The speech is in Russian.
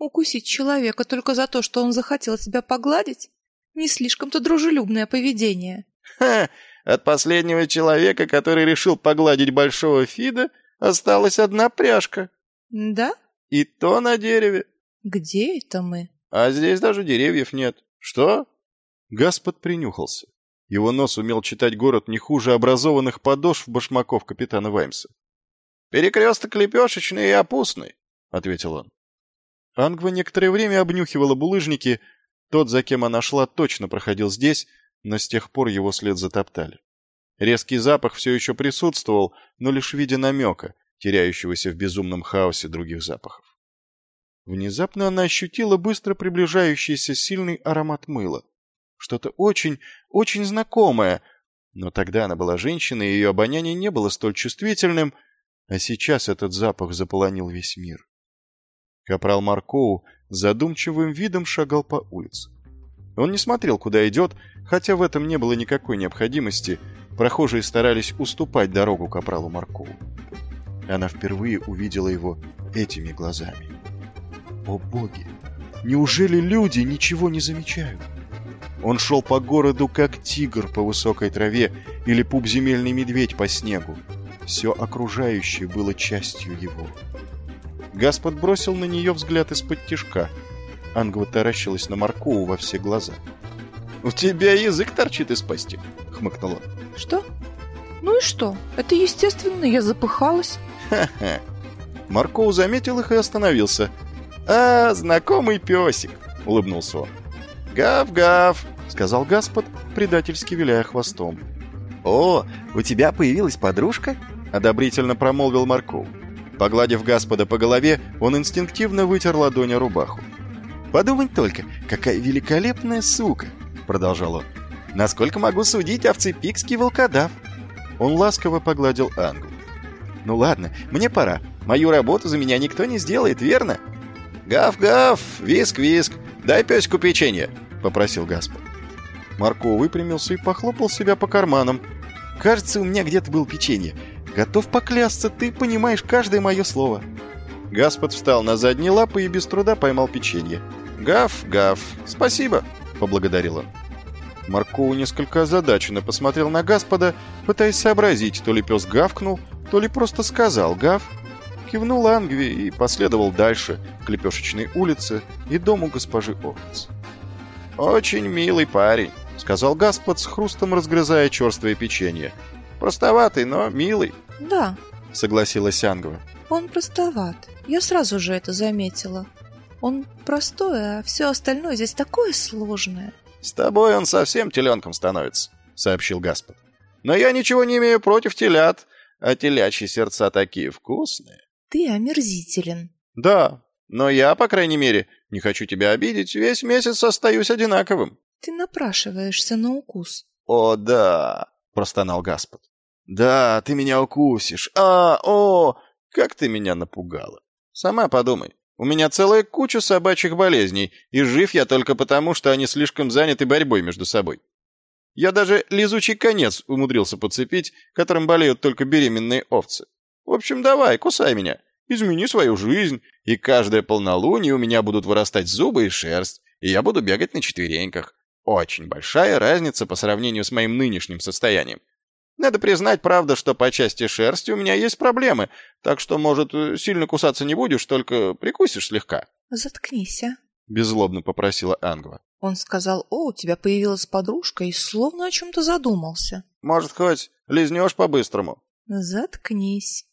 Укусить человека только за то, что он захотел тебя погладить? Не слишком-то дружелюбное поведение. Ха! От последнего человека, который решил погладить большого Фида, осталась одна пряжка. Да? И то на дереве. Где это мы? А здесь даже деревьев нет. Что? Гаспод принюхался. Его нос умел читать город не хуже образованных подошв башмаков капитана Ваймса. «Перекресток лепешечный и опусный», — ответил он. Ангва некоторое время обнюхивала булыжники. Тот, за кем она шла, точно проходил здесь, но с тех пор его след затоптали. Резкий запах все еще присутствовал, но лишь в виде намека, теряющегося в безумном хаосе других запахов. Внезапно она ощутила быстро приближающийся сильный аромат мыла. Что-то очень, очень знакомое. Но тогда она была женщиной, и ее обоняние не было столь чувствительным, а сейчас этот запах заполонил весь мир. Капрал Маркоу с задумчивым видом шагал по улице. Он не смотрел, куда идет, хотя в этом не было никакой необходимости. Прохожие старались уступать дорогу капралу Маркоу. Она впервые увидела его этими глазами. О боги! Неужели люди ничего не замечают? Он шел по городу, как тигр по высокой траве или пупземельный медведь по снегу. Все окружающее было частью его. Гаспод бросил на нее взгляд из-под тишка. Ангва таращилась на Маркоу во все глаза. «У тебя язык торчит из пасти», — хмыкнул он. «Что? Ну и что? Это естественно, я запыхалась». «Ха-ха». Маркоу заметил их и остановился. «А, знакомый песик», — улыбнулся он. «Гав-гав», — сказал Гаспод, предательски виляя хвостом. «О, у тебя появилась подружка?» — одобрительно промолвил Маркоу. Погладив Гаспода по голове, он инстинктивно вытер ладонью рубаху. «Подумать только, какая великолепная сука!» — продолжал он. «Насколько могу судить, овцепикский волкодав!» Он ласково погладил Ангу. «Ну ладно, мне пора. Мою работу за меня никто не сделает, верно?» «Гав-гав! Виск-виск! Дай песику печенье!» — попросил Гаспод. Марко выпрямился и похлопал себя по карманам. «Кажется, у меня где-то было печенье. Готов поклясться, ты понимаешь каждое мое слово». Гаспод встал на задние лапы и без труда поймал печенье. «Гав-гав! Спасибо!» — поблагодарил он. Маркоу несколько озадаченно посмотрел на Гаспода, пытаясь сообразить, то ли пес гавкнул, то ли просто сказал «гав». Кивнул Ангве и последовал дальше, к Лепешечной улице и дому госпожи Овец. «Очень милый парень», — сказал Гаспод с хрустом, разгрызая черствое печенье. «Простоватый, но милый». «Да», — согласилась Ангва. «Он простоват. Я сразу же это заметила. Он простой, а все остальное здесь такое сложное». «С тобой он совсем теленком становится», — сообщил Гаспод. «Но я ничего не имею против телят, а телячьи сердца такие вкусные». «Ты омерзителен». «Да, но я, по крайней мере, не хочу тебя обидеть, весь месяц остаюсь одинаковым». «Ты напрашиваешься на укус». «О, да», — простонал Гаспод. «Да, ты меня укусишь. Как ты меня напугала. Сама подумай, у меня целая куча собачьих болезней, и жив я только потому, что они слишком заняты борьбой между собой. Я даже лизучий конец умудрился подцепить, которым болеют только беременные овцы. В общем, давай, кусай меня, измени свою жизнь, и каждое полнолуние у меня будут вырастать зубы и шерсть, и я буду бегать на четвереньках. Очень большая разница по сравнению с моим нынешним состоянием. Надо признать, правда, что по части шерсти у меня есть проблемы, так что, может, сильно кусаться не будешь, только прикусишь слегка». «Заткнись, а?» — беззлобно попросила Ангва. Он сказал: «О, у тебя появилась подружка», и словно о чем-то задумался. «Может, хоть лизнешь по-быстрому?» «Заткнись».